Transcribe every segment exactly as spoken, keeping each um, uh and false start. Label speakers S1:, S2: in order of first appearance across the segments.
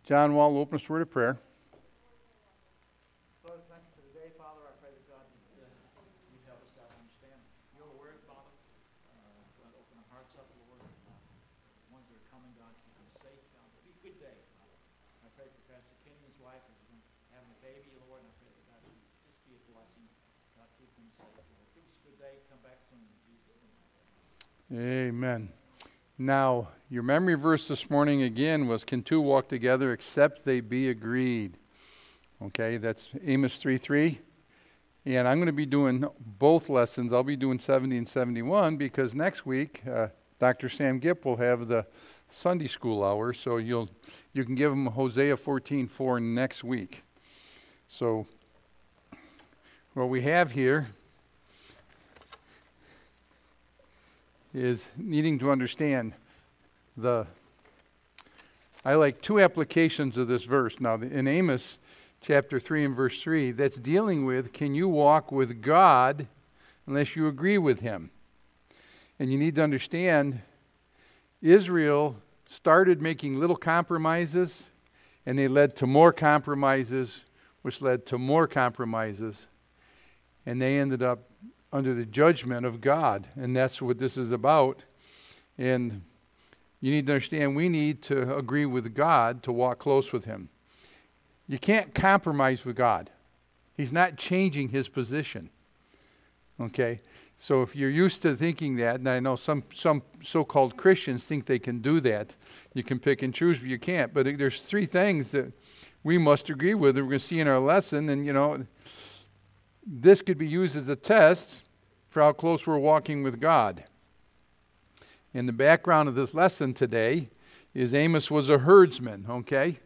S1: John Wall, open us word of prayer.
S2: Lord, thank you for the day, Father. I pray that God would uh, you'd help us, God, to understand your word, Father. Uh, God, open our hearts up, Lord. Uh, the ones that are coming, God, keep them safe, God. It'll be a good day, Father. I pray for Pastor Kenny and his wife as they're having a baby, Lord. And I pray that God would just be a blessing. God, keep them safe, Lord. Give us a good day. Come back soon in Jesus' name.
S1: Amen. Now, your memory verse this morning again was, can two walk together except they be agreed? Okay, that's Amos three three. And I'm going to be doing both lessons. I'll be doing seventy and seventy-one because next week uh, Doctor Sam Gipp will have the Sunday school hour. So you'll you can give him Hosea fourteen four next week. So what we have here is needing to understand the, I like two applications of this verse. Now, in Amos chapter three and verse three, that's dealing with, can you walk with God unless you agree with him? And you need to understand, Israel started making little compromises, and they led to more compromises, which led to more compromises, and they ended up under the judgment of God, and that's what this is about. And you need to understand, we need to agree with God to walk close with him. You can't compromise with God. He's not changing his position. Okay? So if you're used to thinking that, and I know some, some so-called Christians think they can do that, you can pick and choose, but you can't. But there's three things that we must agree with that we're going to see in our lesson, and you know, this could be used as a test for how close we're walking with God. In the background of this lesson today is Amos was a herdsman, okay?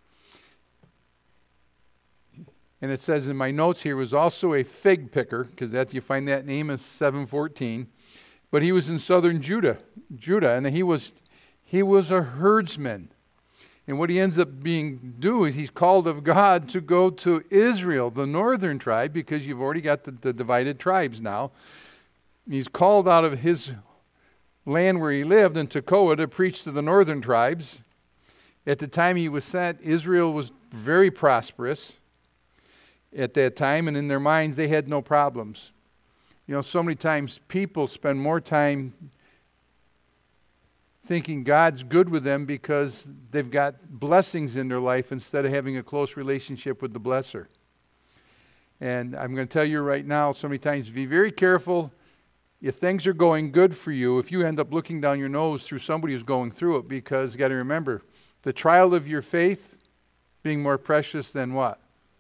S1: And it says in my notes here, was also a fig picker, because that you find that in Amos seven fourteen. But he was in southern Judah, Judah, and he was he was a herdsman. And what he ends up being do is he's called of God to go to Israel, the northern tribe, because you've already got the, the divided tribes now. He's called out of his land where he lived in Tekoa to preach to the northern tribes. At the time he was sent, Israel was very prosperous at that time, and in their minds they had no problems. You know, so many times people spend more time thinking God's good with them because they've got blessings in their life instead of having a close relationship with the blesser. And I'm going to tell you right now, so many times, be very careful. If things are going good for you, if you end up looking down your nose through somebody who's going through it, because you got to remember, the trial of your faith being more precious than what?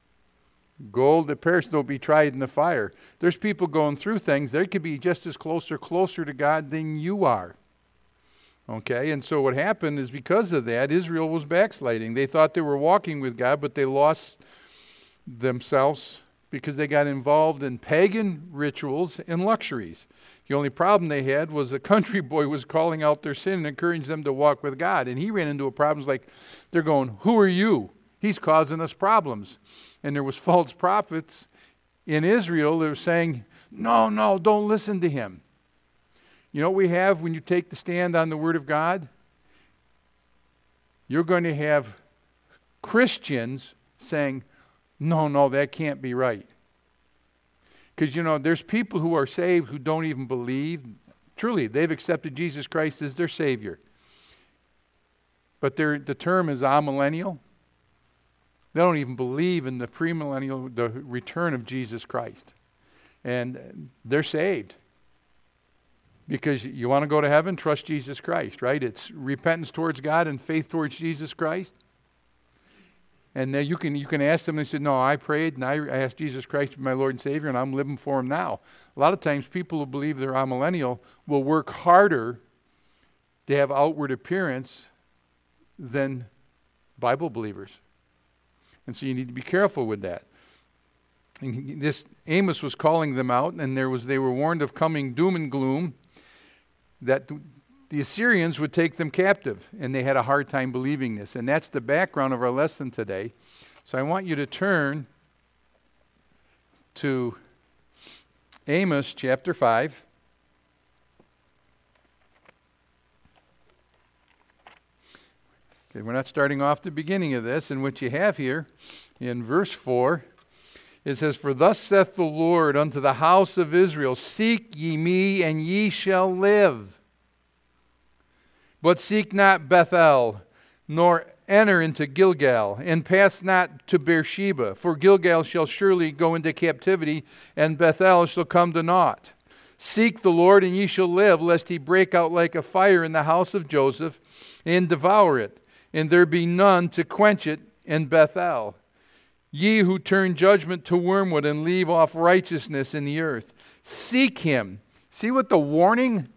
S1: Gold that perishes, though be tried in the fire. There's people going through things, they could be just as close or closer to God than you are. Okay, and so what happened is because of that, Israel was backsliding. They thought they were walking with God, but they lost themselves because they got involved in pagan rituals and luxuries. The only problem they had was a country boy was calling out their sin and encouraging them to walk with God. And he ran into a problems like, they're going, who are you? He's causing us problems. And there was false prophets in Israel that were saying, no, no, don't listen to him. You know what we have when you take the stand on the Word of God? You're going to have Christians saying, no, no, that can't be right. Because, you know, there's people who are saved who don't even believe. Truly, they've accepted Jesus Christ as their Savior. But the term is amillennial. They don't even believe in the premillennial, the return of Jesus Christ. And they're saved. Because you want to go to heaven, trust Jesus Christ, right? It's repentance towards God and faith towards Jesus Christ. And then you can you can ask them, and they said, no, I prayed and I asked Jesus Christ to be my Lord and Savior, and I'm living for him now. A lot of times people who believe they're amillennial will work harder to have outward appearance than Bible believers. And so you need to be careful with that. And this Amos was calling them out, and there was they were warned of coming doom and gloom, that the Assyrians would take them captive, and they had a hard time believing this. And that's the background of our lesson today. So I want you to turn to Amos chapter five. Okay, we're not starting off the beginning of this. And what you have here in verse four, it says, "For thus saith the Lord unto the house of Israel, Seek ye me, and ye shall live. But seek not Bethel, nor enter into Gilgal, and pass not to Beersheba. For Gilgal shall surely go into captivity, and Bethel shall come to naught. Seek the Lord, and ye shall live, lest he break out like a fire in the house of Joseph, and devour it, and there be none to quench it in Bethel. Ye who turn judgment to wormwood, and leave off righteousness in the earth. Seek him." See what the warning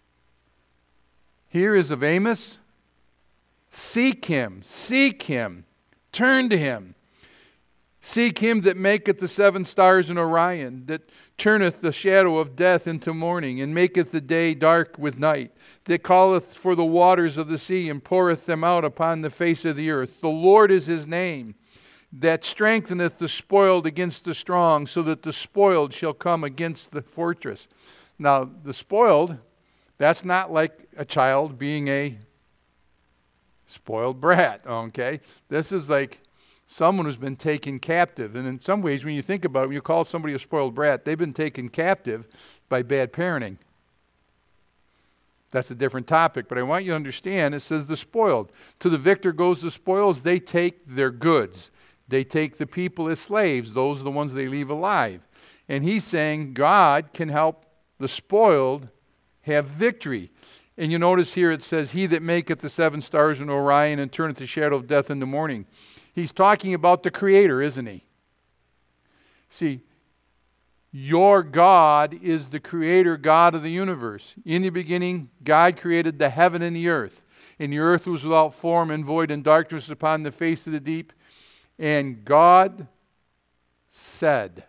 S1: here is of Amos? Seek him, seek him, turn to him. Seek him that maketh the seven stars in Orion, that turneth the shadow of death into morning, and maketh the day dark with night, that calleth for the waters of the sea, and poureth them out upon the face of the earth. The Lord is his name, that strengtheneth the spoiled against the strong, so that the spoiled shall come against the fortress. Now, the spoiled, that's not like a child being a spoiled brat, okay? This is like someone who's been taken captive. And in some ways, when you think about it, when you call somebody a spoiled brat, they've been taken captive by bad parenting. That's a different topic, but I want you to understand, it says the spoiled. To the victor goes the spoils. They take their goods. They take the people as slaves. Those are the ones they leave alive. And he's saying God can help the spoiled have victory. And you notice here it says, "He that maketh the seven stars in Orion, and turneth the shadow of death in the morning." He's talking about the Creator, isn't he? See, your God is the Creator God of the universe. In the beginning, God created the heaven and the earth. And the earth was without form and void, and darkness upon the face of the deep. And God said.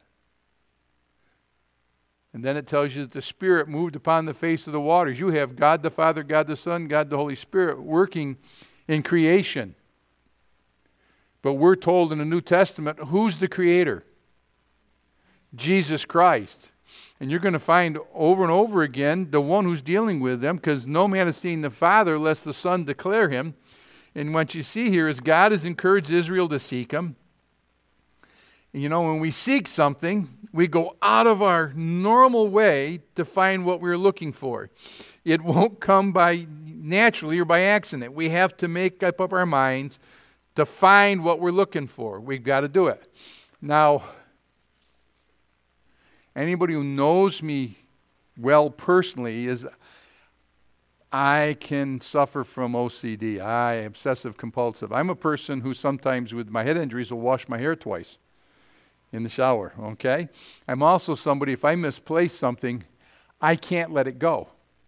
S1: And then it tells you that the Spirit moved upon the face of the waters. You have God the Father, God the Son, God the Holy Spirit working in creation. But we're told in the New Testament, who's the Creator? Jesus Christ. And you're going to find over and over again the one who's dealing with them, because no man has seen the Father lest the Son declare him. And what you see here is God has encouraged Israel to seek him. And you know, when we seek something, we go out of our normal way to find what we're looking for. It won't come by naturally or by accident. We have to make up our minds to find what we're looking for. We've got to do it. Now, anybody who knows me well personally is I can suffer from O C D. I obsessive compulsive. I'm a person who sometimes with my head injuries will wash my hair twice in the shower, okay? I'm also somebody, if I misplace something, I can't let it go.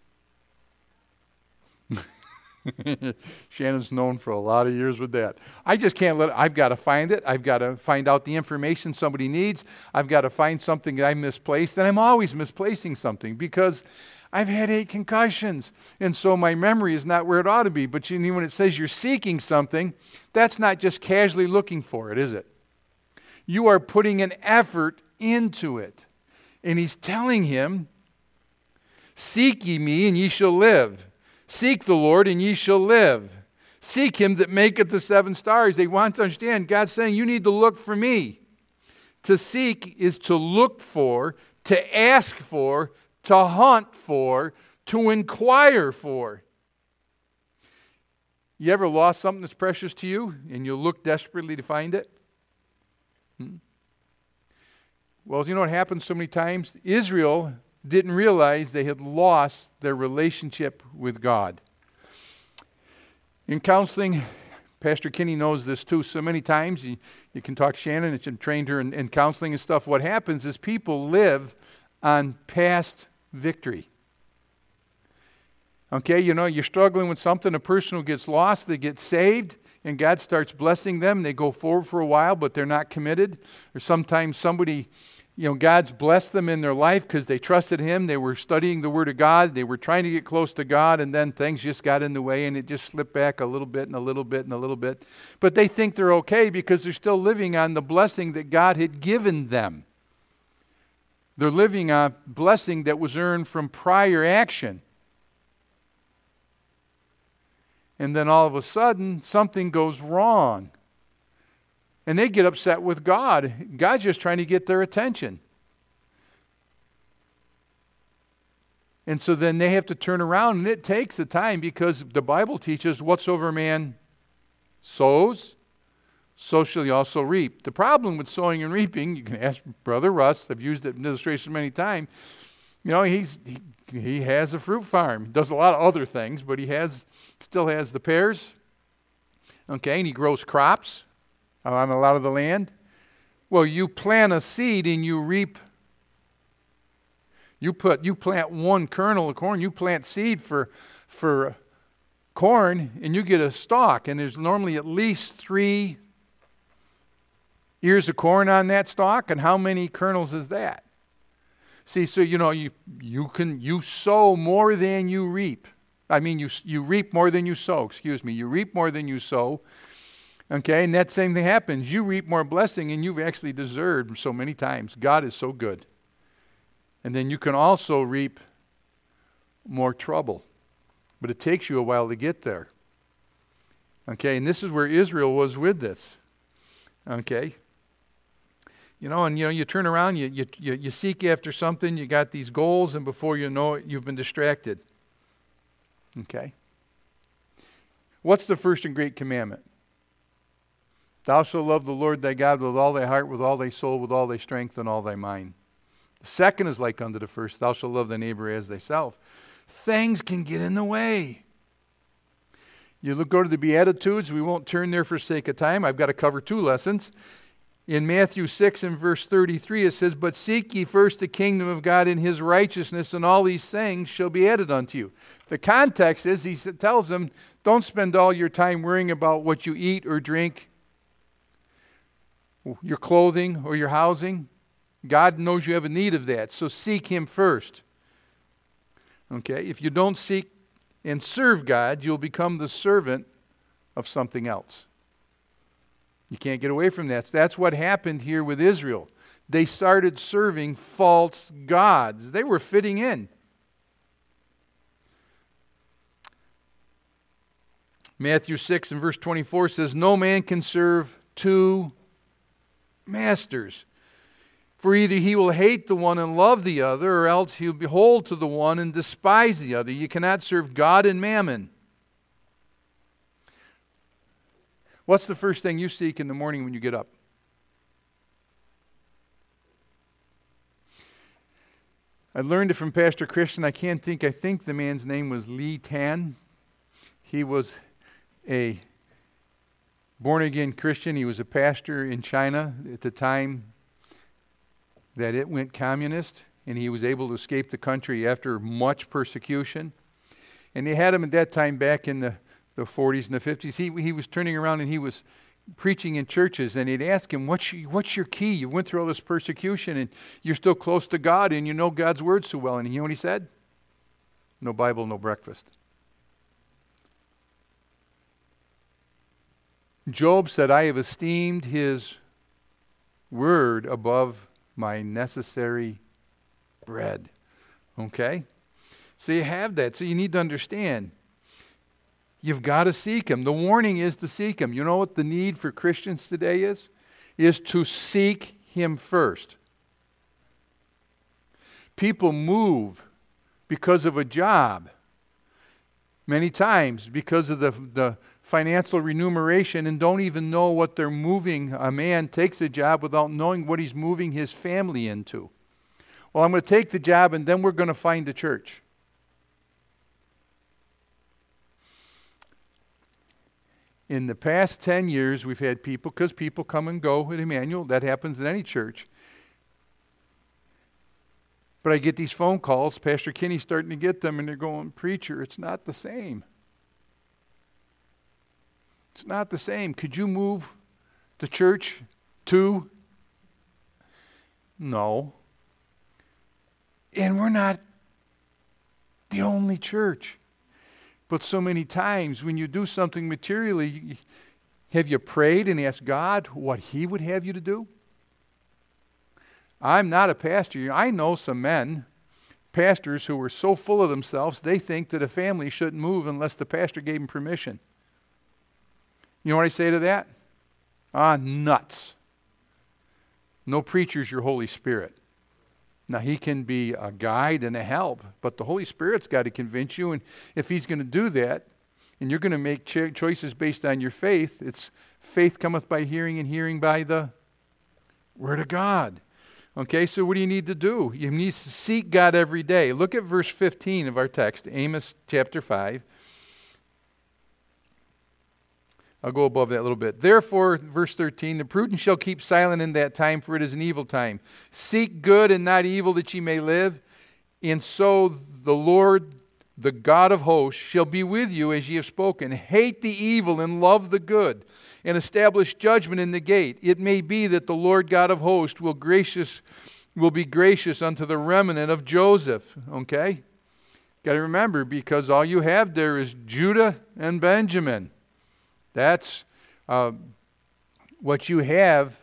S1: Shannon's known for a lot of years with that. I just can't let it, I've got to find it. I've got to find out the information somebody needs. I've got to find something that I misplaced. And I'm always misplacing something because I've had eight concussions. And so my memory is not where it ought to be. But you know, when it says you're seeking something, that's not just casually looking for it, is it? You are putting an effort into it. And he's telling him, "Seek ye me, and ye shall live. Seek the Lord, and ye shall live. Seek him that maketh the seven stars." They want to understand, God's saying, you need to look for me. To seek is to look for, to ask for, to hunt for, to inquire for. You ever lost something that's precious to you, and you look desperately to find it? Hmm? Well, you know what happens so many times? Israel didn't realize they had lost their relationship with God. In counseling, Pastor Kinney knows this too. So many times, you, you can talk Shannon, and trained her in, in counseling and stuff. What happens is people live on past victory. Okay, you know, you're struggling with something, a person who gets lost, they get saved, and God starts blessing them. They go forward for a while, but they're not committed. Or sometimes somebody, you know, God's blessed them in their life because they trusted him. They were studying the Word of God. They were trying to get close to God, and then things just got in the way, and it just slipped back a little bit and a little bit and a little bit. But they think they're okay because they're still living on the blessing that God had given them. They're living on blessing that was earned from prior action. And then all of a sudden, something goes wrong. And they get upset with God. God's just trying to get their attention. And so then they have to turn around, and it takes a time because the Bible teaches whatsoever man sows, so shall he also reap. The problem with sowing and reaping, you can ask Brother Russ, I've used it in illustration many times, you know, he's he, he has a fruit farm. He does a lot of other things, but he has still has the pears, okay, and he grows crops on a lot of the land. Well, you plant a seed and you reap. You put you plant one kernel of corn, you plant seed for for corn, and you get a stalk, and there's normally at least three ears of corn on that stalk, and how many kernels is that? See, so you know you you can you sow more than you reap. I mean you you reap more than you sow, excuse me. You reap more than you sow. Okay, and that same thing happens. You reap more blessing and you've actually deserved so many times. God is so good. And then you can also reap more trouble. But it takes you a while to get there. Okay, and this is where Israel was with this. Okay. You know, and you know, you turn around, you you you, you seek after something, you got these goals, and before you know it, you've been distracted. Okay. What's the first and great commandment? Thou shalt love the Lord thy God with all thy heart, with all thy soul, with all thy strength, and all thy mind. The second is like unto the first, thou shalt love thy neighbor as thyself. Things can get in the way. You look, go to the Beatitudes. We won't turn there for sake of time. I've got to cover two lessons. In Matthew six and verse thirty-three, it says, But seek ye first the kingdom of God and his righteousness, and all these things shall be added unto you. The context is, he tells them, don't spend all your time worrying about what you eat or drink, your clothing or your housing. God knows you have a need of that, so seek him first. Okay, if you don't seek and serve God, you'll become the servant of something else. You can't get away from that. That's what happened here with Israel. They started serving false gods. They were fitting in. Matthew six and verse twenty-four says, No man can serve two masters. For either he will hate the one and love the other, or else he will behold to the one and despise the other. You cannot serve God and mammon. What's the first thing you seek in the morning when you get up? I learned it from Pastor Christian. I can't think, I think the man's name was Lee Tan. He was a born-again Christian. He was a pastor in China at the time that it went communist, and he was able to escape the country after much persecution. And they had him at that time back in the, the forties and the fifties. He, he was turning around and he was preaching in churches, and he'd ask him, what's your, what's your key? You went through all this persecution, and you're still close to God, and you know God's word so well. And you know what he said? No Bible, no breakfast. Job said, I have esteemed his word above my necessary bread. Okay? So you have that. So you need to understand. You've got to seek him. The warning is to seek him. You know what the need for Christians today is? Is to seek him first. People move because of a job. Many times because of the, the financial remuneration, and don't even know what they're moving. A man takes a job without knowing what he's moving his family into. Well, I'm going to take the job and then we're going to find a church. In the past ten years, we've had people, because people come and go at Emmanuel, that happens in any church. But I get these phone calls, Pastor Kinney's starting to get them, and they're going, Preacher, it's not the same. It's not the same. Could you move the church to? No. And we're not the only church. But so many times when you do something materially, have you prayed and asked God what he would have you to do? I'm not a pastor. I know some men pastors who were so full of themselves, they think that a family shouldn't move unless the pastor gave them permission. You know what I say to that? Ah, nuts. No preacher's your Holy Spirit. Now, he can be a guide and a help, but the Holy Spirit's got to convince you, and if he's going to do that, and you're going to make cho- choices based on your faith, it's faith cometh by hearing, and hearing by the Word of God. Okay, so what do you need to do? You need to seek God every day. Look at verse fifteen of our text, Amos chapter five. I'll go above that a little bit. Therefore, verse thirteen, the prudent shall keep silent in that time, for it is an evil time. Seek good and not evil, that ye may live. And so the Lord, the God of hosts, shall be with you as ye have spoken. Hate the evil and love the good, and establish judgment in the gate. It may be that the Lord God of hosts will gracious will be gracious unto the remnant of Joseph. Okay? Got to remember, because all you have there is Judah and Benjamin. That's uh, what you have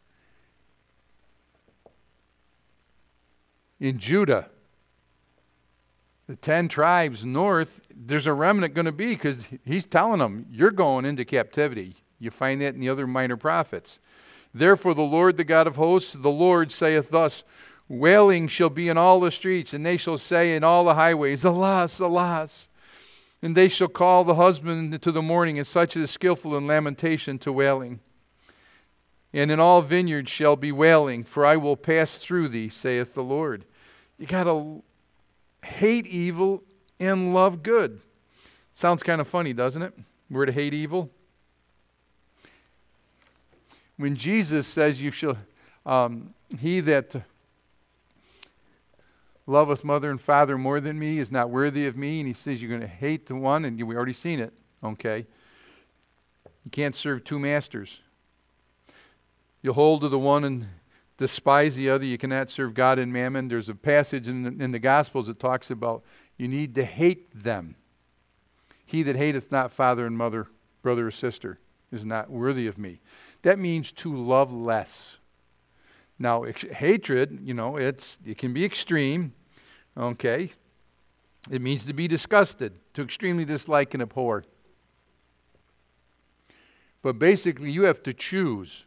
S1: in Judah. The ten tribes north, there's a remnant going to be, because he's telling them, you're going into captivity. You find that in the other minor prophets. Therefore the Lord, the God of hosts, the Lord saith thus, wailing shall be in all the streets, and they shall say in all the highways, alas, alas. And they shall call the husband to the mourning, and such as is skillful in lamentation to wailing. And in all vineyards shall be wailing, for I will pass through thee, saith the Lord. You got to hate evil and love good. Sounds kind of funny, doesn't it? We're to hate evil. When Jesus says, "You shall, um, he that loveth mother and father more than me is not worthy of me," and he says you're going to hate the one, and we already seen it. Okay, you can't serve two masters. You'll hold to the one and despise the other. You cannot serve God and mammon. There's a passage in the, in the Gospels that talks about you need to hate them. He that hateth not father and mother, brother or sister, is not worthy of me. That means to love less. Now, ex- hatred, you know, it's it can be extreme. Okay, it means to be disgusted, to extremely dislike and abhor. But basically, you have to choose.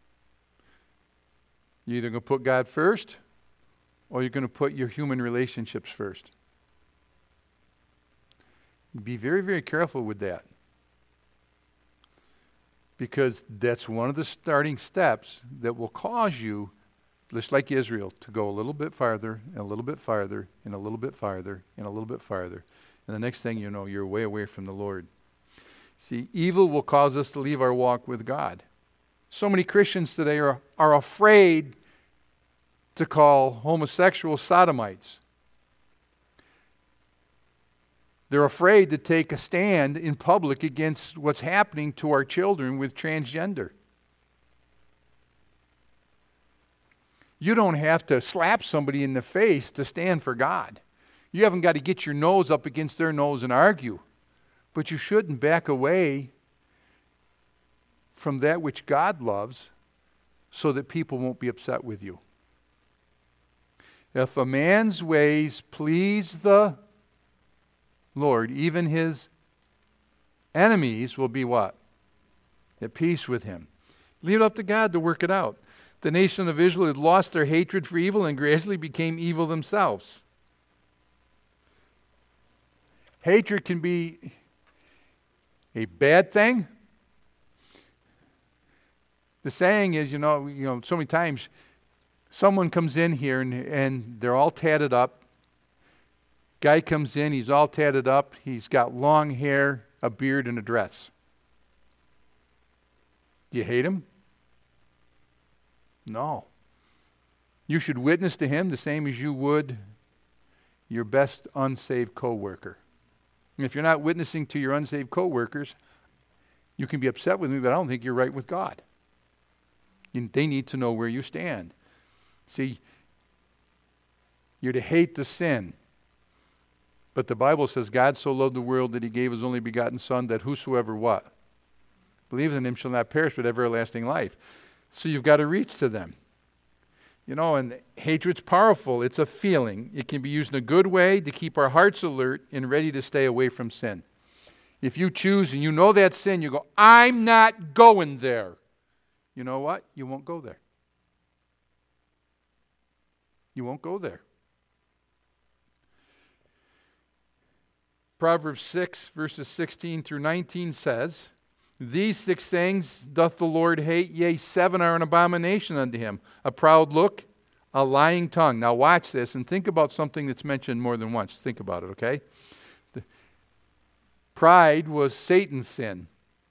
S1: You're either going to put God first, or you're going to put your human relationships first. Be very, very careful with that. Because that's one of the starting steps that will cause you, just like Israel, to go a little bit farther, and a little bit farther, and a little bit farther, and a little bit farther. And the next thing you know, you're way away from the Lord. See, evil will cause us to leave our walk with God. So many Christians today are, are afraid to call homosexuals sodomites. They're afraid to take a stand in public against what's happening to our children with transgender. You don't have to slap somebody in the face to stand for God. You haven't got to get your nose up against their nose and argue. But you shouldn't back away from that which God loves so that people won't be upset with you. If a man's ways please the Lord, even his enemies will be what? At peace with him. Leave it up to God to work it out. The nation of Israel had lost their hatred for evil and gradually became evil themselves. Hatred can be a bad thing. The saying is, you know, you know, so many times someone comes in here and, and they're all tatted up. Guy comes in, he's all tatted up. He's got long hair, a beard, and a dress. Do you hate him? No. You should witness to him the same as you would your best unsaved co-worker. And if you're not witnessing to your unsaved co-workers, you can be upset with me, but I don't think you're right with God. You, they need to know where you stand. See, you're to hate the sin. But the Bible says, God so loved the world that he gave his only begotten Son, that whosoever what? Believes in him shall not perish, but have everlasting life. So you've got to reach to them. You know, and hatred's powerful. It's a feeling. It can be used in a good way to keep our hearts alert and ready to stay away from sin. If you choose and you know that sin, you go, I'm not going there. You know what? You won't go there. You won't go there. Proverbs six, verses sixteen through nineteen says, these six things doth the Lord hate, yea, seven are an abomination unto him. A proud look, a lying tongue. Now watch this and think about something that's mentioned more than once. Think about it, okay? The, pride was Satan's sin.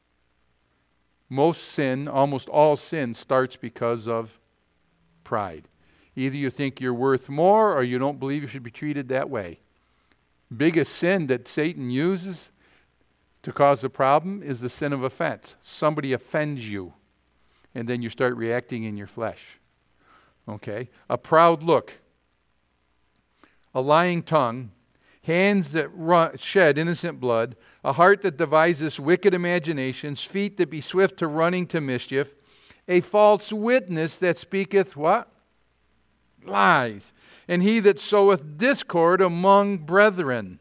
S1: Most sin, almost all sin, starts because of pride. Either you think you're worth more or you don't believe you should be treated that way. Biggest sin that Satan uses to cause a problem is the sin of offense. Somebody offends you, and then you start reacting in your flesh. Okay? A proud look, a lying tongue, hands that run, shed innocent blood, a heart that devises wicked imaginations, feet that be swift to running to mischief, a false witness that speaketh what? Lies. And he that soweth discord among brethren.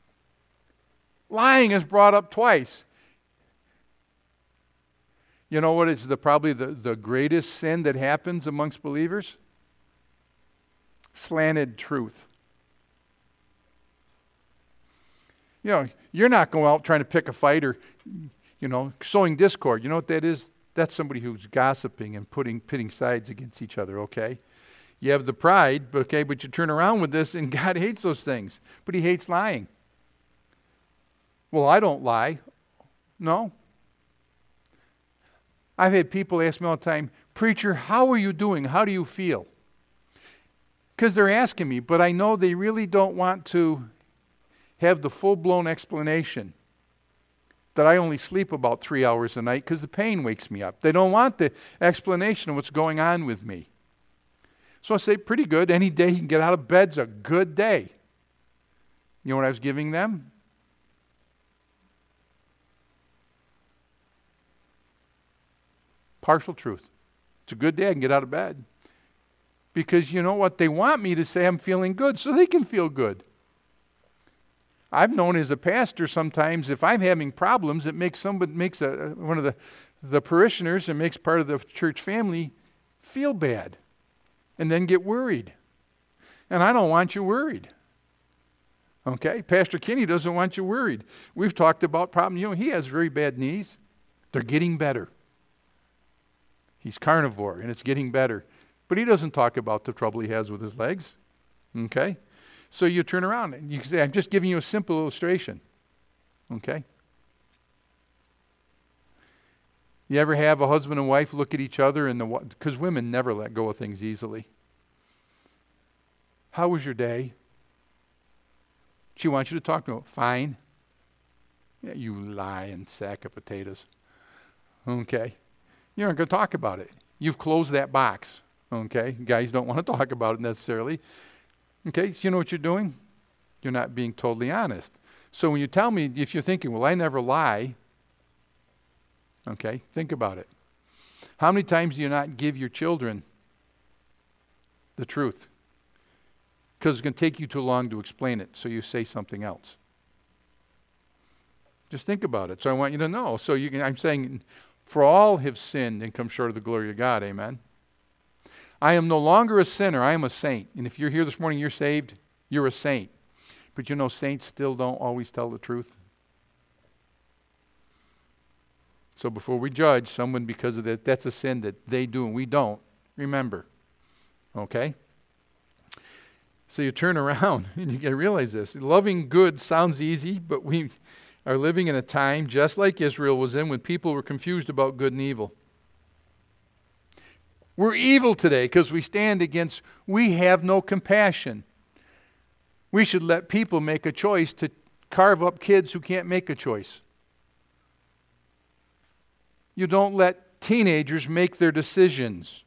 S1: Lying is brought up twice. You know what is the probably the, the greatest sin that happens amongst believers? Slanted truth. You know, you're not going out trying to pick a fight or, you know, sowing discord. You know what that is? That's somebody who's gossiping and putting pitting sides against each other, okay? You have the pride, okay, but you turn around with this and God hates those things. But he hates lying. Well, I don't lie. No. I've had people ask me all the time, preacher, how are you doing? How do you feel? Because they're asking me, but I know they really don't want to have the full-blown explanation that I only sleep about three hours a night because the pain wakes me up. They don't want the explanation of what's going on with me. So I say, pretty good. Any day you can get out of bed's a good day. You know what I was giving them? Partial truth. It's a good day, I can get out of bed. Because you know what? They want me to say I'm feeling good so they can feel good. I've known as a pastor sometimes if I'm having problems, it makes somebody makes a, one of the, the parishioners and makes part of the church family feel bad and then get worried. And I don't want you worried. Okay? Pastor Kinney doesn't want you worried. We've talked about problems. You know, he has very bad knees. They're getting better. He's carnivore, and it's getting better. But he doesn't talk about the trouble he has with his legs. Okay? So you turn around and you can say, I'm just giving you a simple illustration. Okay? You ever have a husband and wife look at each other and the because women never let go of things easily. How was your day? She wants you to talk to her. Fine. Yeah, you lying sack of potatoes. Okay. You're not going to talk about it. You've closed that box. Okay? Guys don't want to talk about it necessarily. Okay? So you know what you're doing? You're not being totally honest. So when you tell me, if you're thinking, well, I never lie, okay, think about it. How many times do you not give your children the truth? Because it's going to take you too long to explain it, so you say something else. Just think about it. So I want you to know. So you can, I'm saying, for all have sinned and come short of the glory of God. Amen. I am no longer a sinner. I am a saint. And if you're here this morning, you're saved, you're a saint. But you know, saints still don't always tell the truth. So before we judge someone because of that, that's a sin that they do and we don't. Remember. Okay? So you turn around and you got to realize this. Loving good sounds easy, but we are living in a time just like Israel was in when people were confused about good and evil. We're evil today because we stand against, we have no compassion. We should let people make a choice to carve up kids who can't make a choice. You don't let teenagers make their decisions.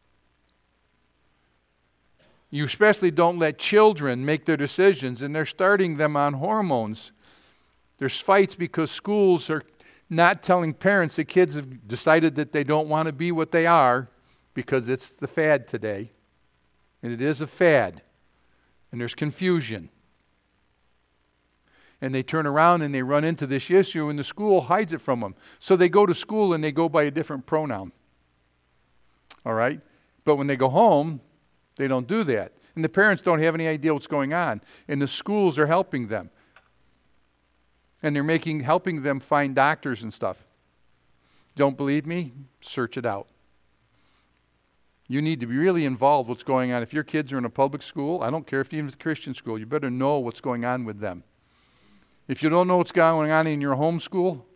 S1: You especially don't let children make their decisions, and they're starting them on hormones. There's fights because schools are not telling parents that kids have decided that they don't want to be what they are because it's the fad today. And it is a fad. And there's confusion. And they turn around and they run into this issue and the school hides it from them. So they go to school and they go by a different pronoun. All right? But when they go home, they don't do that. And the parents don't have any idea what's going on. And the schools are helping them. And they're making helping them find doctors and stuff. Don't believe me? Search it out. You need to be really involved what's going on. If your kids are in a public school, I don't care if you're in a Christian school, you better know what's going on with them. If you don't know what's going on in your home school,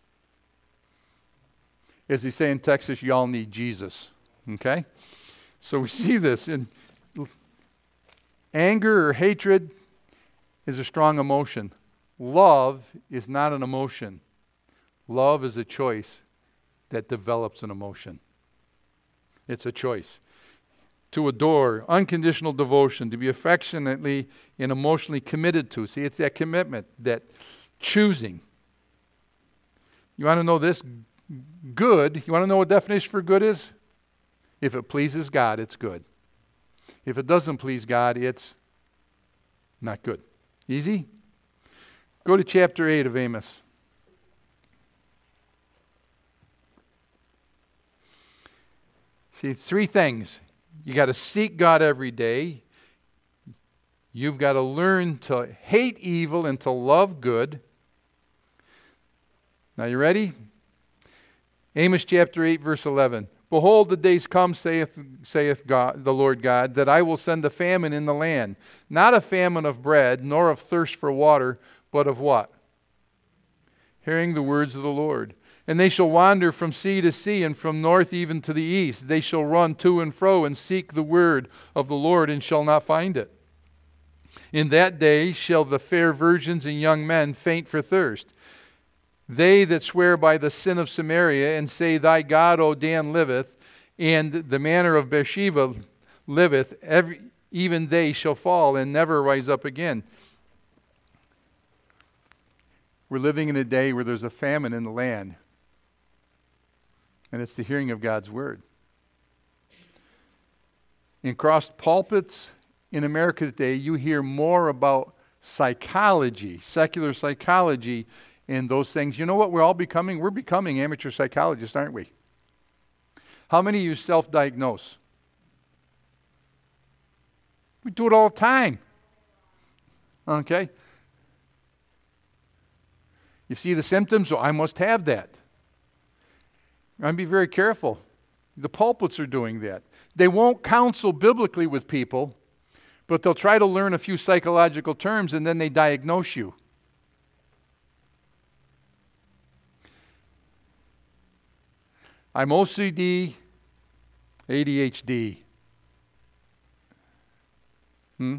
S1: as they say in Texas, y'all need Jesus. Okay? So we see this in anger or hatred is a strong emotion. Love is not an emotion. Love is a choice that develops an emotion. It's a choice. To adore, unconditional devotion, to be affectionately and emotionally committed to. See, it's that commitment, that choosing. You want to know this? Good. You want to know what definition for good is? If it pleases God, it's good. If it doesn't please God, it's not good. Easy? Go to chapter eight of Amos. See, it's three things. You got to seek God every day. You've got to learn to hate evil and to love good. Now you ready? Amos chapter eight, verse eleven. Behold, the days come, saith, saith God, the Lord God, that I will send a famine in the land. Not a famine of bread, nor of thirst for water, but of what? Hearing the words of the Lord. And they shall wander from sea to sea, and from north even to the east. They shall run to and fro, and seek the word of the Lord, and shall not find it. In that day shall the fair virgins and young men faint for thirst. They that swear by the sin of Samaria, and say, Thy God, O Dan, liveth, and the manner of Beersheba liveth, every, even they shall fall, and never rise up again. We're living in a day where there's a famine in the land. And it's the hearing of God's word. In cross pulpits in America today, you hear more about psychology, secular psychology, and those things. You know what we're all becoming? We're becoming amateur psychologists, aren't we? How many of you self-diagnose? We do it all the time. Okay? You see the symptoms? Oh, I must have that. I'd be very careful. The pulpits are doing that. They won't counsel biblically with people, but they'll try to learn a few psychological terms and then they diagnose you. I'm O C D, A D H D. Hmm?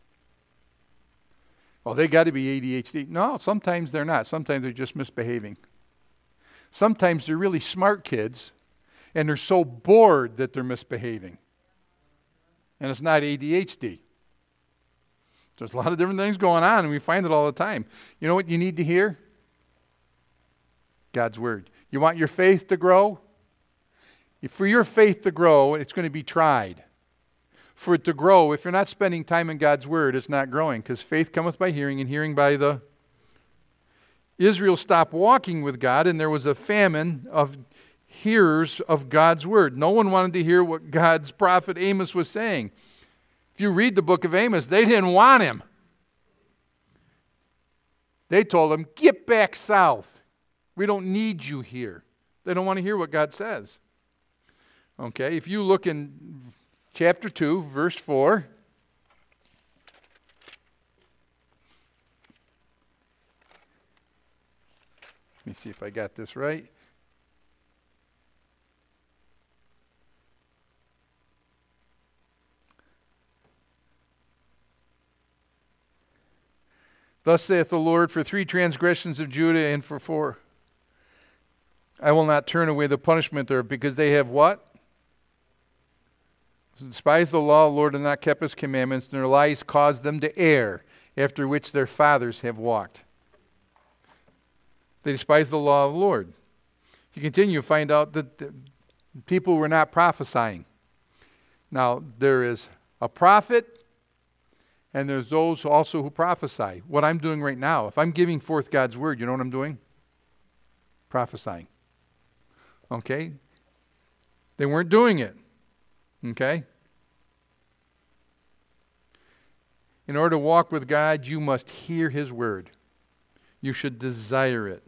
S1: Well, they got to be A D H D. No, sometimes they're not. Sometimes they're just misbehaving. Sometimes they're really smart kids, and they're so bored that they're misbehaving. And it's not A D H D. There's a lot of different things going on, and we find it all the time. You know what you need to hear? God's word. You want your faith to grow? For your faith to grow, it's going to be tried. For it to grow, if you're not spending time in God's word, it's not growing, because faith cometh by hearing, and hearing by the... Israel stopped walking with God, and there was a famine of hearers of God's word. No one wanted to hear what God's prophet Amos was saying. If you read the book of Amos, they didn't want him. They told him, get back south. We don't need you here. They don't want to hear what God says. Okay, if you look in chapter two, verse four. Let me see if I got this right. Thus saith the Lord, for three transgressions of Judah and for four, I will not turn away the punishment thereof, because they have what? Despised the law, the Lord, and not kept his commandments, and their lies caused them to err, after which their fathers have walked. They despised the law of the Lord. You continue to find out that the people were not prophesying. Now, there is a prophet, and there's those also who prophesy. What I'm doing right now, if I'm giving forth God's word, you know what I'm doing? Prophesying. Okay? They weren't doing it. Okay? In order to walk with God, you must hear His word. You should desire it.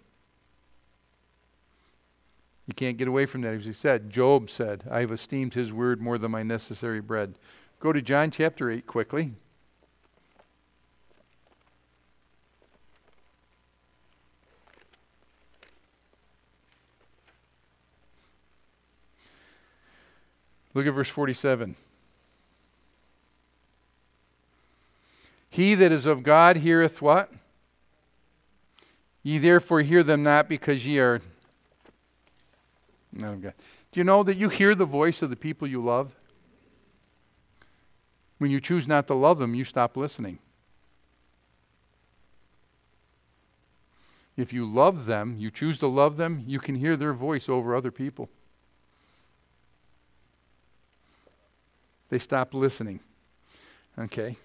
S1: You can't get away from that. As he said, Job said, I have esteemed His word more than my necessary bread. Go to John chapter eight quickly. Look at verse forty-seven. He that is of God heareth what? Ye therefore hear them not, because ye are... No, God. Do you know that you hear the voice of the people you love? When you choose not to love them, you stop listening. If you love them, you choose to love them, you can hear their voice over other people. They stop listening. Okay.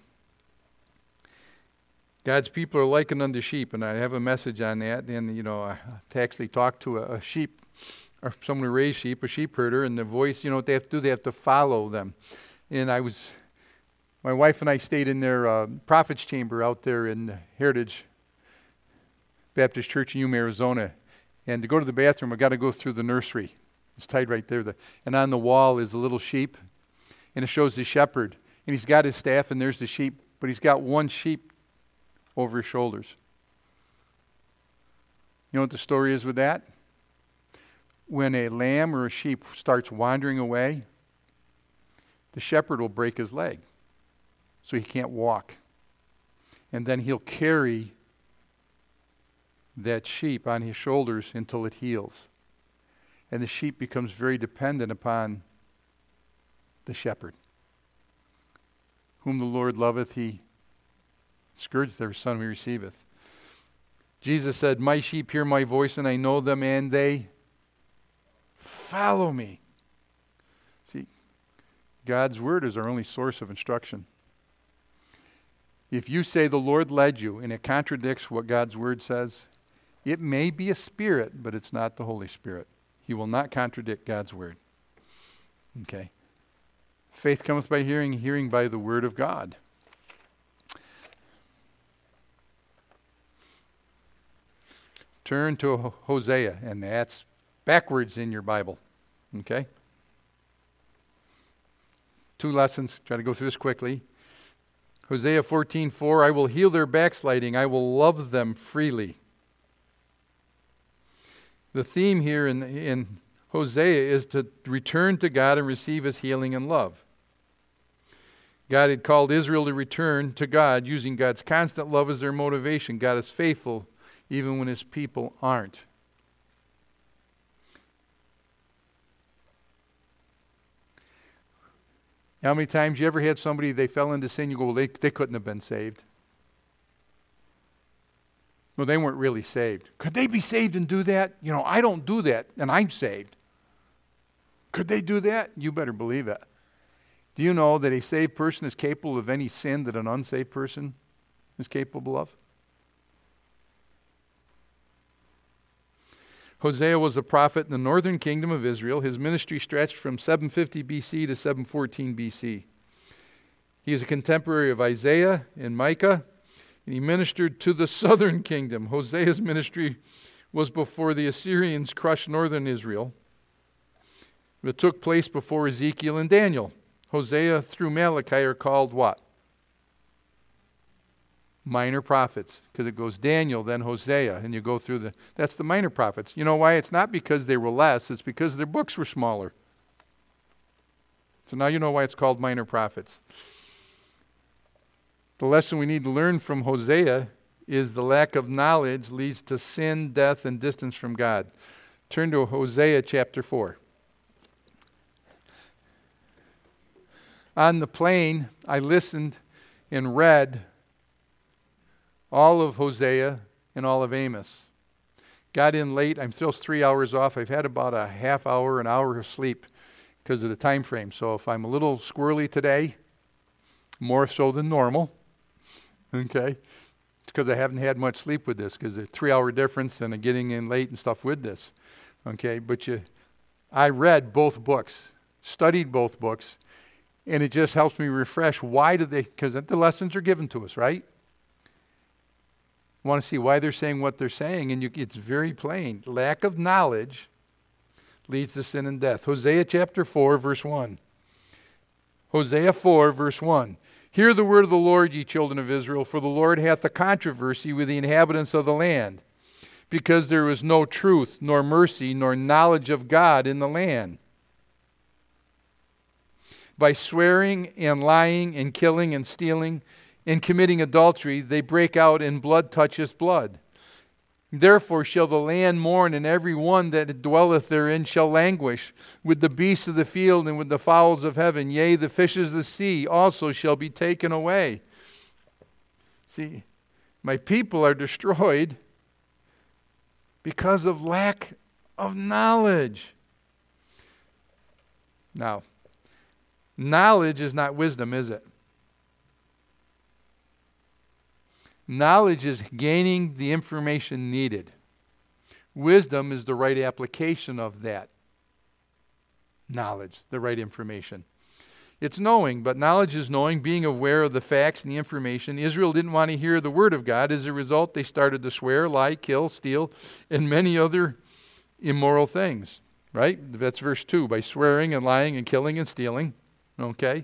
S1: God's people are likened unto sheep, and I have a message on that. And, you know, I to actually talk to a, a sheep, or someone who raised sheep, a sheep herder, and the voice, you know what they have to do? They have to follow them. And I was, my wife and I stayed in their uh, prophet's chamber out there in Heritage Baptist Church in Yuma, Arizona. And to go to the bathroom, I got to go through the nursery. It's tied right there. The, and on the wall is a little sheep, and it shows the shepherd. And he's got his staff, and there's the sheep, but he's got one sheep over his shoulders. You know what the story is with that? When a lamb or a sheep starts wandering away, the shepherd will break his leg so he can't walk. And then he'll carry that sheep on his shoulders until it heals. And the sheep becomes very dependent upon the shepherd. Whom the Lord loveth, he scourgeth, their son he receiveth. Jesus said, my sheep hear my voice, and I know them, and they follow me. See, God's word is our only source of instruction. If you say the Lord led you, and it contradicts what God's word says, it may be a spirit, but it's not the Holy Spirit. He will not contradict God's word. Okay. Faith cometh by hearing, hearing by the word of God. Turn to Hosea, and that's backwards in your Bible. Okay? Two lessons. Try to go through this quickly. Hosea fourteen four, I will heal their backsliding. I will love them freely. The theme here in, in Hosea is to return to God and receive His healing and love. God had called Israel to return to God using God's constant love as their motivation. God is faithful even when His people aren't. How many times you ever had somebody, they fell into sin, you go, well, they, they couldn't have been saved. Well, they weren't really saved. Could they be saved and do that? You know, I don't do that, and I'm saved. Could they do that? You better believe it. Do you know that a saved person is capable of any sin that an unsaved person is capable of? Hosea was a prophet in the northern kingdom of Israel. His ministry stretched from seven fifty B C to seven fourteen B C. He is a contemporary of Isaiah and Micah, and he ministered to the southern kingdom. Hosea's ministry was before the Assyrians crushed northern Israel. It took place before Ezekiel and Daniel. Hosea through Malachi are called what? Minor prophets, because it goes Daniel, then Hosea, and you go through the, that's the minor prophets. You know why? It's not because they were less, it's because their books were smaller. So now you know why it's called minor prophets. The lesson we need to learn from Hosea is the lack of knowledge leads to sin, death, and distance from God. Turn to Hosea chapter four. On the plane, I listened and read all of Hosea and all of Amos. Got in late. I'm still three hours off. I've had about a half hour, an hour of sleep because of the time frame. So if I'm a little squirrely today, more so than normal. Okay? Because I haven't had much sleep with this, because the three-hour difference and the getting in late and stuff with this. Okay? But you, I read both books, studied both books, and it just helps me refresh. Why do they, because the lessons are given to us, right? Want to see why they're saying what they're saying, and you, it's very plain. Lack of knowledge leads to sin and death. Hosea chapter four, verse one. Hosea four, verse one. Hear the word of the Lord, ye children of Israel, for the Lord hath a controversy with the inhabitants of the land, because there is no truth, nor mercy, nor knowledge of God in the land. By swearing and lying and killing and stealing and committing adultery, they break out, and blood toucheth blood. Therefore shall the land mourn, and every one that dwelleth therein shall languish, with the beasts of the field and with the fowls of heaven. Yea, the fishes of the sea also shall be taken away. See, my people are destroyed because of lack of knowledge. Now, knowledge is not wisdom, is it? Knowledge is gaining the information needed. Wisdom is the right application of that knowledge, the right information. It's knowing, but knowledge is knowing, being aware of the facts and the information. Israel didn't want to hear the word of God. As a result, they started to swear, lie, kill, steal, and many other immoral things. Right? That's verse two. By swearing and lying and killing and stealing. Okay?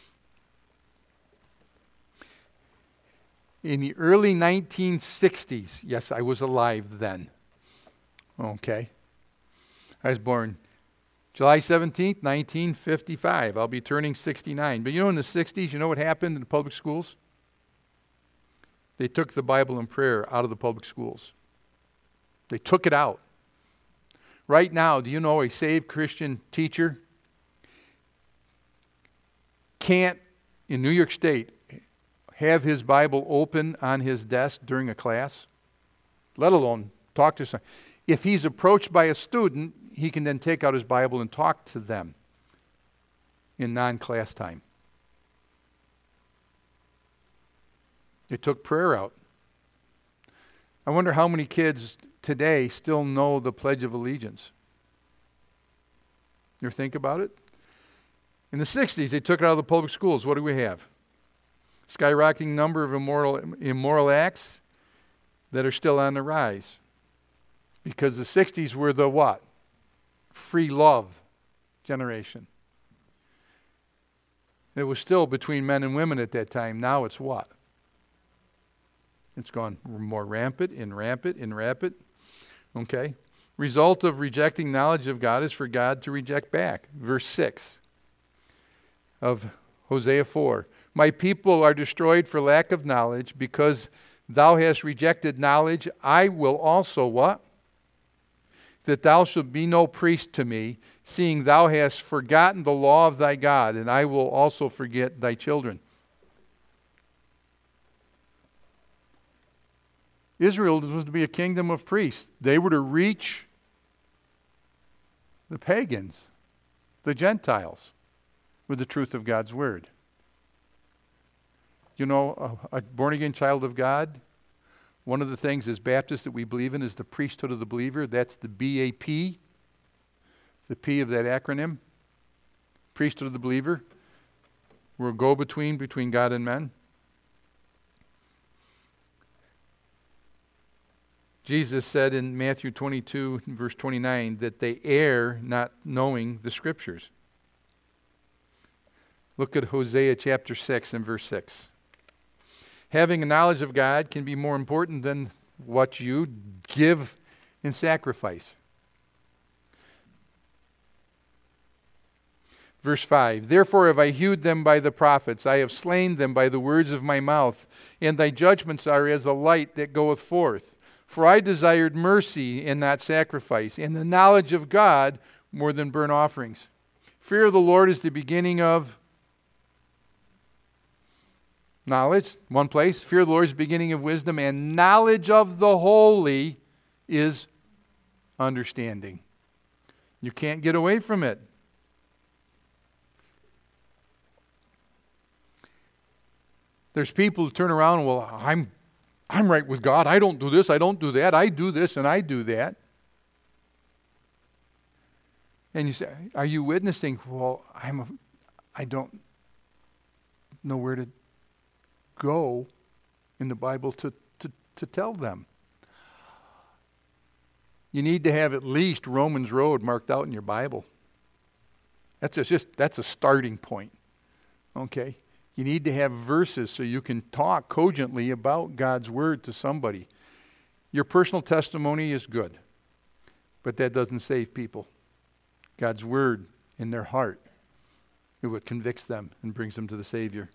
S1: In the early nineteen sixties, yes, I was alive then. Okay. I was born July seventeenth, nineteen fifty-five. I'll be turning sixty-nine. But you know, in the sixties, you know what happened in the public schools? They took the Bible and prayer out of the public schools. They took it out. Right now, do you know a saved Christian teacher can't, in New York State, have his Bible open on his desk during a class, let alone talk to someone. If he's approached by a student, he can then take out his Bible and talk to them in non-class time. They took prayer out. I wonder how many kids today still know the Pledge of Allegiance. You ever think about it? In the sixties, they took it out of the public schools. What do we have? Skyrocketing number of immoral immoral acts that are still on the rise. Because the sixties were the what? Free love generation. It was still between men and women at that time. Now it's what? It's gone more rampant and rampant and rampant. Okay? Result of rejecting knowledge of God is for God to reject back. Verse six of Hosea four. My people are destroyed for lack of knowledge. Because thou hast rejected knowledge, I will also what? That thou shalt be no priest to me, seeing thou hast forgotten the law of thy God, and I will also forget thy children. Israel was to be a kingdom of priests. They were to reach the pagans, the Gentiles, with the truth of God's word. You know, a, a born-again child of God, one of the things as Baptists that we believe in is the priesthood of the believer. That's the B A P, the P of that acronym. Priesthood of the believer. We're a go-between between God and men. Jesus said in Matthew twenty-two, verse twenty-nine, that they err not knowing the Scriptures. Look at Hosea chapter six and verse six. Having a knowledge of God can be more important than what you give in sacrifice. Verse five, therefore have I hewed them by the prophets, I have slain them by the words of my mouth, and thy judgments are as a light that goeth forth. For I desired mercy and not sacrifice, and the knowledge of God more than burnt offerings. Fear of the Lord is the beginning of knowledge, one place. Fear of the Lord is the beginning of wisdom, and knowledge of the holy is understanding. You can't get away from it. There's people who turn around, well, I'm, I'm right with God. I don't do this, I don't do that. I do this and I do that. And you say, are you witnessing? Well, I'm a, I don't know where to go in the Bible to, to, to tell them. You need to have at least Romans Road marked out in your Bible. That's a, just that's a starting point. Okay? You need to have verses so you can talk cogently about God's Word to somebody. Your personal testimony is good, but that doesn't save people. God's Word in their heart is what convicts them and brings them to the Savior.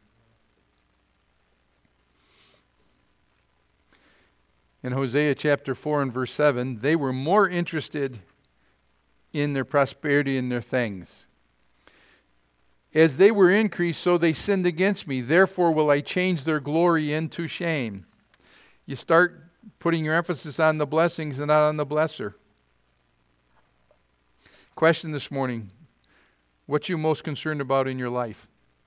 S1: In Hosea chapter four and verse seven, they were more interested in their prosperity and their things. As they were increased, so they sinned against me. Therefore will I change their glory into shame. You start putting your emphasis on the blessings and not on the blesser. Question this morning, what you most concerned about in your life?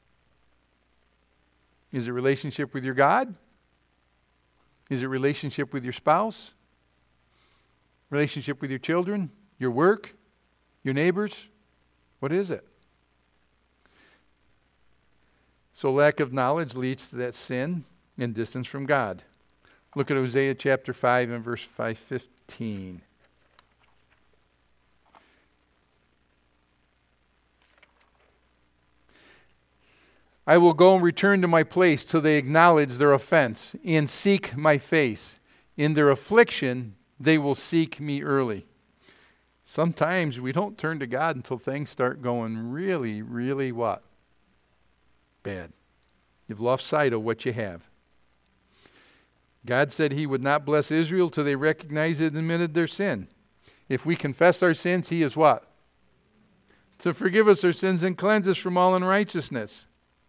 S1: Is it relationship with your God? Is it relationship with your spouse? Relationship with your children? Your work? Your neighbors? What is it? So lack of knowledge leads to that sin and distance from God. Look at Hosea chapter five and verse five fifteen. I will go and return to my place till they acknowledge their offense and seek my face. In their affliction, they will seek me early. Sometimes we don't turn to God until things start going really, really what? Bad. You've lost sight of what you have. God said he would not bless Israel till they recognized and admitted their sin. If we confess our sins, he is what? To forgive us our sins and cleanse us from all unrighteousness.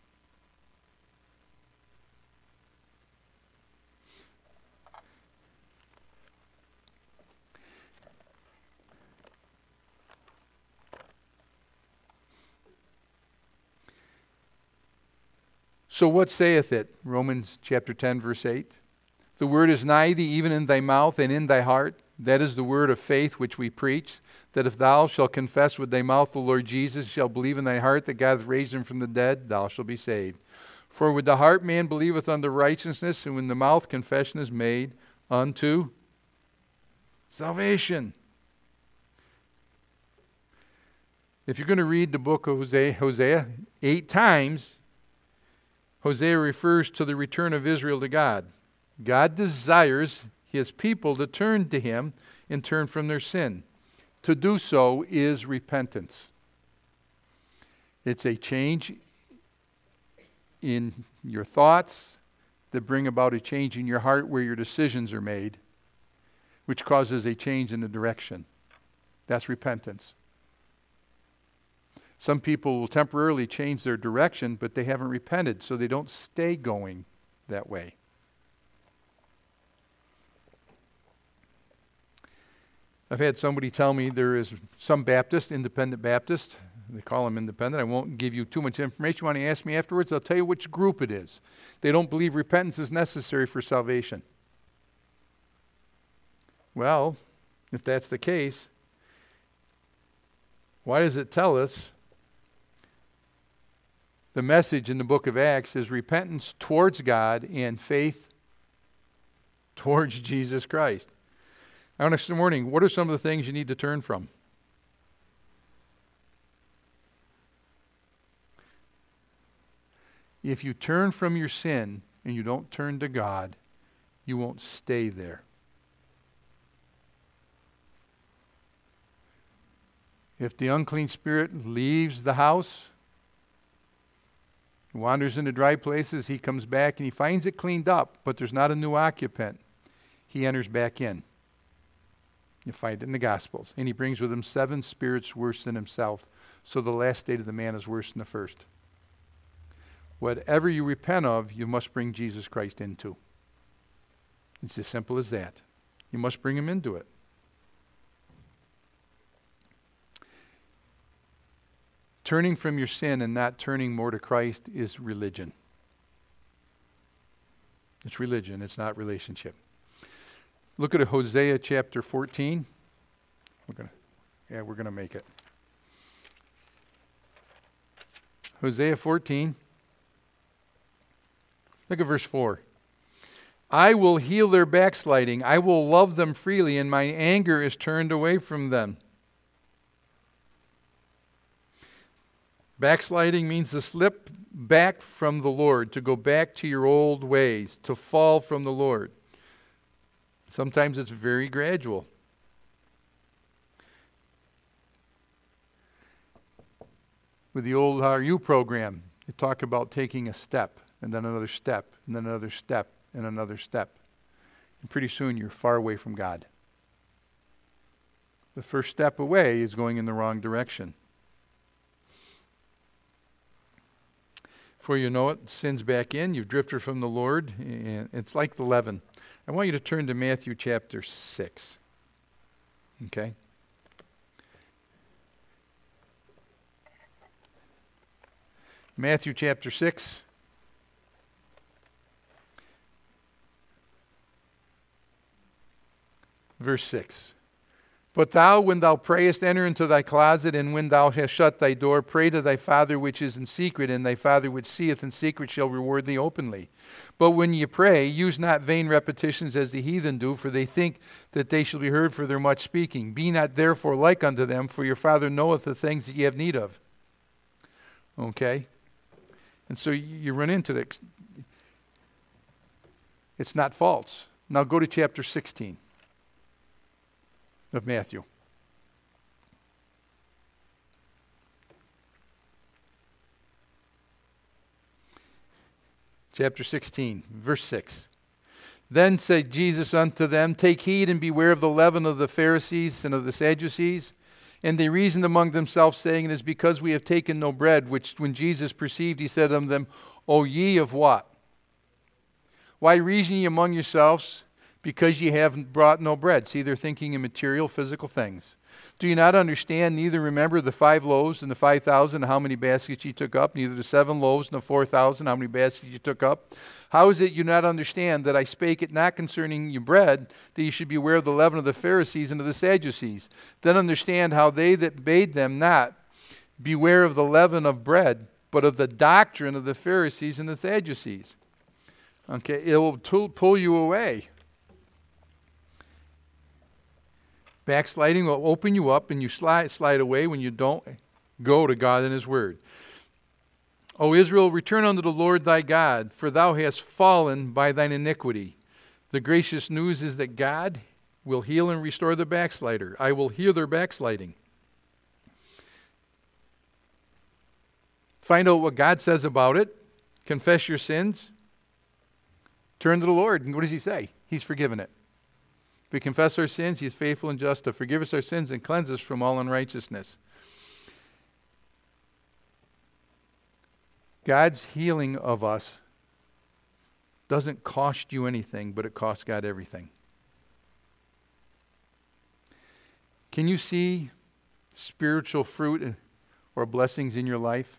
S1: So what saith it? Romans chapter ten, verse eight. The word is nigh thee, even in thy mouth and in thy heart. That is the word of faith which we preach, that if thou shalt confess with thy mouth the Lord Jesus, shalt believe in thy heart that God hath raised him from the dead, thou shalt be saved. For with the heart man believeth unto righteousness, and with the mouth confession is made unto salvation. If you're going to read the book of Hosea, Hosea eight times, Hosea refers to the return of Israel to God. God desires his people to turn to him and turn from their sin. To do so is repentance. It's a change in your thoughts that bring about a change in your heart where your decisions are made, which causes a change in the direction. That's repentance. Some people will temporarily change their direction, but they haven't repented, so they don't stay going that way. I've had somebody tell me there is some Baptist, independent Baptist, they call them independent. I won't give you too much information. When you ask me afterwards, I'll tell you which group it is. They don't believe repentance is necessary for salvation. Well, if that's the case, why does it tell us the message in the book of Acts is repentance towards God and faith towards Jesus Christ? I want to ask this morning, what are some of the things you need to turn from? If you turn from your sin and you don't turn to God, you won't stay there. If the unclean spirit leaves the house, wanders into dry places, he comes back and he finds it cleaned up, but there's not a new occupant. He enters back in. You find it in the Gospels. And he brings with him seven spirits worse than himself. So the last state of the man is worse than the first. Whatever you repent of, you must bring Jesus Christ into. It's as simple as that. You must bring him into it. Turning from your sin and not turning more to Christ is religion. It's religion. It's not relationship. Look at Hosea chapter fourteen. We're gonna, yeah, we're gonna make it. Hosea fourteen. Look at verse four. I will heal their backsliding. I will love them freely, and my anger is turned away from them. Backsliding means to slip back from the Lord, to go back to your old ways, to fall from the Lord. Sometimes it's very gradual. With the old How Are You program, you talk about taking a step, and then another step, and then another step, and another step. And pretty soon you're far away from God. The first step away is going in the wrong direction. Before you know it, sin's back in, you've drifted from the Lord, and it's like the leaven. I want you to turn to Matthew chapter six. Okay? Matthew chapter six. Verse six. But thou, when thou prayest, enter into thy closet, and when thou hast shut thy door, pray to thy Father which is in secret, and thy Father which seeth in secret shall reward thee openly. But when ye pray, use not vain repetitions as the heathen do, for they think that they shall be heard for their much speaking. Be not therefore like unto them, for your Father knoweth the things that ye have need of. Okay? And so you run into it. It's not false. Now go to chapter sixteen. Of Matthew. Chapter sixteen, verse six. Then said Jesus unto them, take heed and beware of the leaven of the Pharisees and of the Sadducees. And they reasoned among themselves, saying, it is because we have taken no bread. Which when Jesus perceived, he said unto them, O ye of what? Why reason ye among yourselves? Because ye have brought no bread. See, they're thinking in material, physical things. Do you not understand, neither remember the five loaves and the five thousand, how many baskets ye took up, neither the seven loaves and the four thousand, how many baskets ye took up? How is it you not understand that I spake it not concerning your bread, that ye should beware of the leaven of the Pharisees and of the Sadducees? Then understand how they that bade them not beware of the leaven of bread, but of the doctrine of the Pharisees and the Sadducees. Okay, it will t- pull you away. Backsliding will open you up and you slide, slide away when you don't go to God and His Word. O Israel, return unto the Lord thy God, for thou hast fallen by thine iniquity. The gracious news is that God will heal and restore the backslider. I will heal their backsliding. Find out what God says about it. Confess your sins. Turn to the Lord. And what does He say? He's forgiven it. If we confess our sins, He is faithful and just to forgive us our sins and cleanse us from all unrighteousness. God's healing of us doesn't cost you anything, but it costs God everything. Can you see spiritual fruit or blessings in your life?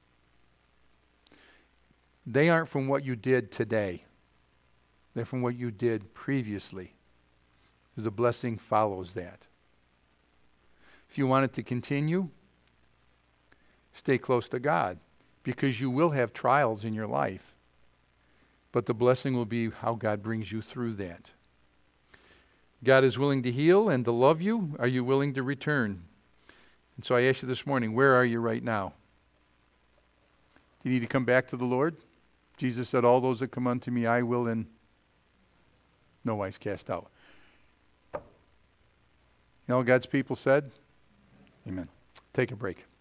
S1: They aren't from what you did today. They're from what you did previously. The blessing follows that. If you want it to continue, stay close to God, because you will have trials in your life, but the blessing will be how God brings you through that. God is willing to heal and to love you. Are you willing to return? And so I ask you this morning, where are you right now? Do you need to come back to the Lord? Jesus said, all those that come unto me, I will in no wise cast out. You know what God's people said? Amen. Take a break.